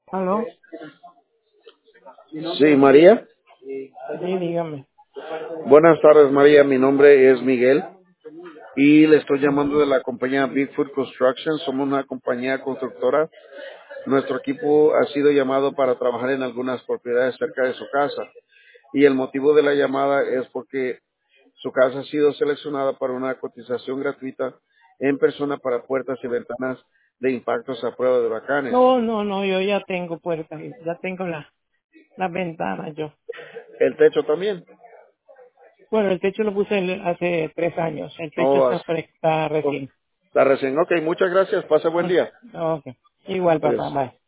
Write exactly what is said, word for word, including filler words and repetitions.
¿Aló? Sí, María. Sí, dígame. Buenas tardes, María. Mi nombre es Miguel y le estoy llamando de la compañía Bigfoot Construction. Somos una compañía constructora. Nuestro equipo ha sido llamado para trabajar en algunas propiedades cerca de su casa y el motivo de la llamada es porque su casa ha sido seleccionada para una cotización gratuita en persona para puertas y ventanas de impactos a prueba de huracanes. No, no, no, yo ya tengo puertas, ya tengo la, las ventanas yo. El techo también. Bueno, el techo lo puse el- hace tres años, el techo Oh, está, as- fre- está oh, recién. está recién. Ok, muchas gracias. Pase buen Mm, día. ok. Igual, papá, Adiós. bye.